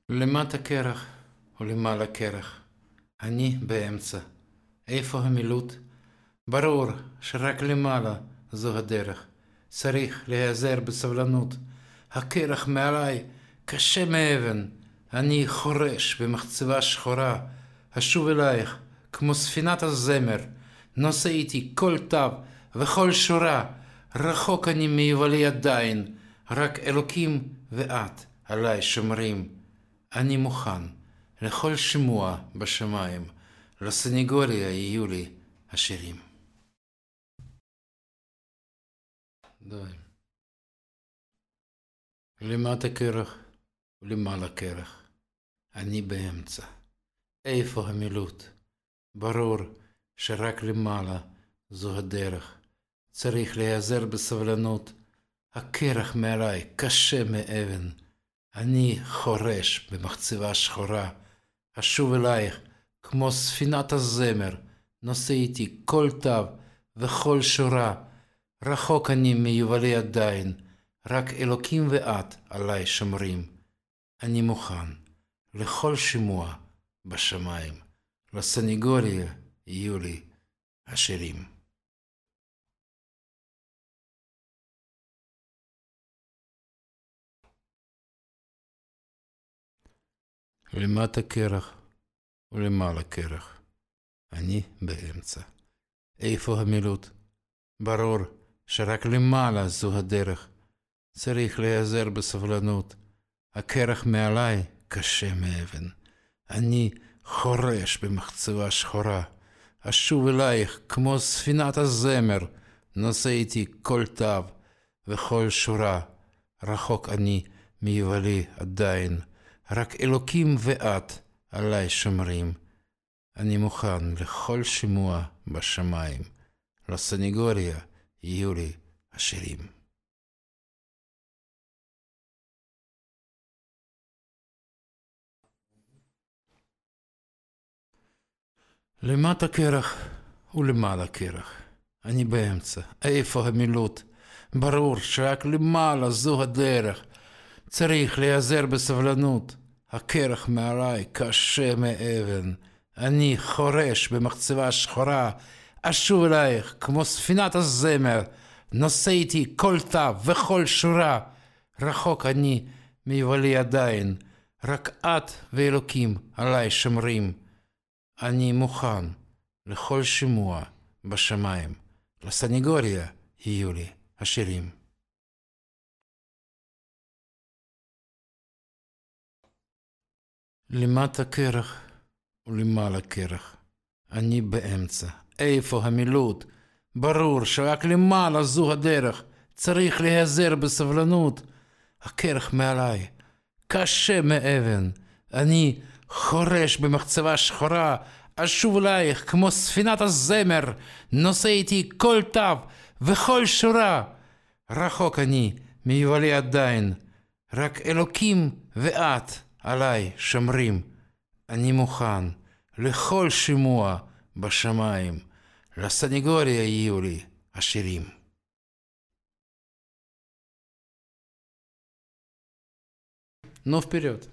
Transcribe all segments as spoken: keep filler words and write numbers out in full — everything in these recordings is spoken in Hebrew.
למטה קרח ולמעלה קרח, אני באמצע. איפה המילוט? ברור שרק למעלה זו הדרך. צריך להיעזר בסבלנות. הקרח מעליי קשה מאבן. אני חורש במחצבה שחורה. אשוב אלייך כמו ספינת הזמר. נושא איתי כל תו וכל שורה. רחוק אני מיובלי עדיין. רק אלוקים ואת עליי שומרים. אני מוכן לכל שימוע בשמיים. לסניגוריה יהיו לי השירים. די. למטה קרח ולמעלה קרח, אני באמצע. איפה המילוט? ברור שרק למעלה זו הדרך. צריך להיעזר בסבלנות. הקרח מעליי קשה מאבן. אני חורש במחצבה שחורה. אשוב אלייך כמו ספינת הזמר. נושא איתי כל תו וכל שורה. רחוק אני מיובלי עדיין. רק אלוקים ואת עליי שומרים. אני מוכן לכל שימוע בשמיים. לסניגוריה יהיו לי השירים. למטה קרח ולמעלה קרח, אני באמצע. איפה המילוט? ברור שרק למעלה זו הדרך. צריך להיעזר בסבלנות. הקרח מעליי קשה מאבן. אני חורש במחצבה שחורה. אשוב אלייך כמו ספינת הזמר. נושא איתי כל תו וכל שורה. רחוק אני מיובלי עדיין. רק אלוקים ואת עליי שומרים. אני מוכן לכל שימוע בשמיים. לסניגוריה יהיו לי השירים. למטה קרח ולמעלה קרח, אני באמצע. איפה המילוט? ברור שרק למעלה זו הדרך. צריך להיעזר בסבלנות. הקרח מעליי קשה מאבן. אני חורש במחצבה שחורה. אשוב אלייך כמו ספינת הזמר. נושא איתי כל תו וכל שורה. רחוק אני מיובלי עדיין. רק את ואלוקים עליי שומרים. אני מוכן לכל שימוע בשמיים. לסניגוריה יהיו לי השירים. למטה קרח ולמעלה קרח, אני באמצע. איפה המילוט? ברור שרק למעלה זו הדרך. צריך להיעזר בסבלנות. הקרח מעליי קשה מאבן. אני חורש במחצבה שחורה. אשוב אלייך כמו ספינת הזמר. נושא איתי כל תו וכל שורה. רחוק אני מיובלי עדיין. רק אלוקים ואת עליי שומרים. אני מוכן לכל שימוע בשמיים. לסניגוריה יהיו לי השירים. נו, вперед.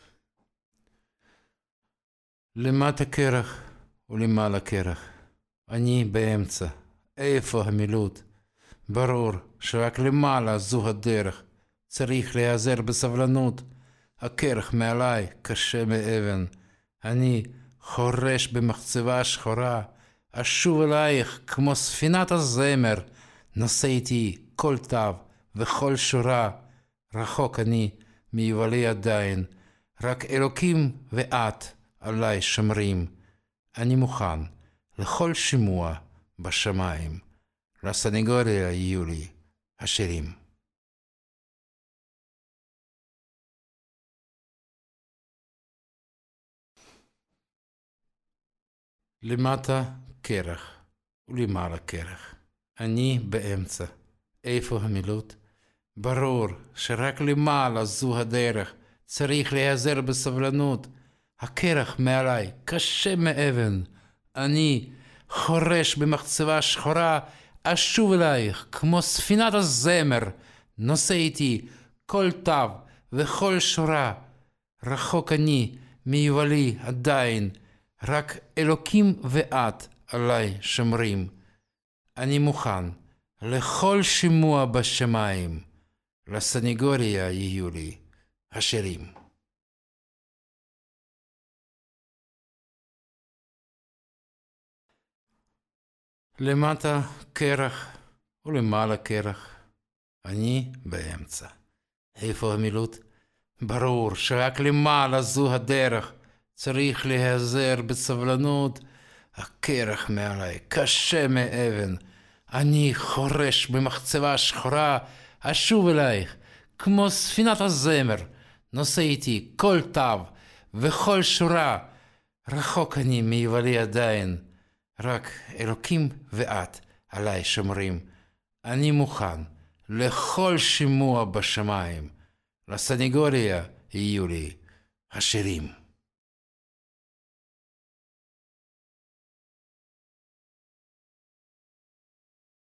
למטה קרח ולמעלה קרח, אני באמצע. איפה המילוט? ברור שרק למעלה זו הדרך. צריך להיעזר בסבלנות. הקרח מעליי קשה מאבן. אני חורש במחצבה שחורה. אשוב אלייך כמו ספינת הזמר. נושא איתי כל תו וכל שורה. רחוק אני מיובלי עדיין. רק אלוקים ואת עליי שומרים. אני מוכן לכל שימוע בשמיים. לסניגוריה יהיו לי השירים. למטה קרח ולמעלה קרח, אני באמצע. איפה המילוט? ברור שרק למעלה זו הדרך. צריך להיעזר בסבלנות. הקרח מעליי קשה מאבן. אני חורש במחצבה שחורה. אשוב אלייך כמו ספינת הזמר. נושא איתי כל תו וכל שורה. רחוק אני מיובלי עדיין, רק אלוקים ואת עליי שומרים. אני מוכן לכל שימוע בשמיים, לסניגוריה יהיו לי השירים. למטה קרח ולמעלה קרח, אני באמצע. איפה המילוט? ברור שרק למעלה זו הדרך, צריך להיעזר בסבלנות. הקרח מעליי קשה מאבן, אני חורש במחצבה שחורה, אשוב אלייך כמו ספינת הזמר, נושא איתי כל תו וכל שורה. רחוק אני מיובלי עדיין, רק אלוקים ואת עליי שומרים. אני מוכן לכל שימוע בשמיים, לסניגוריה יהיו לי השירים.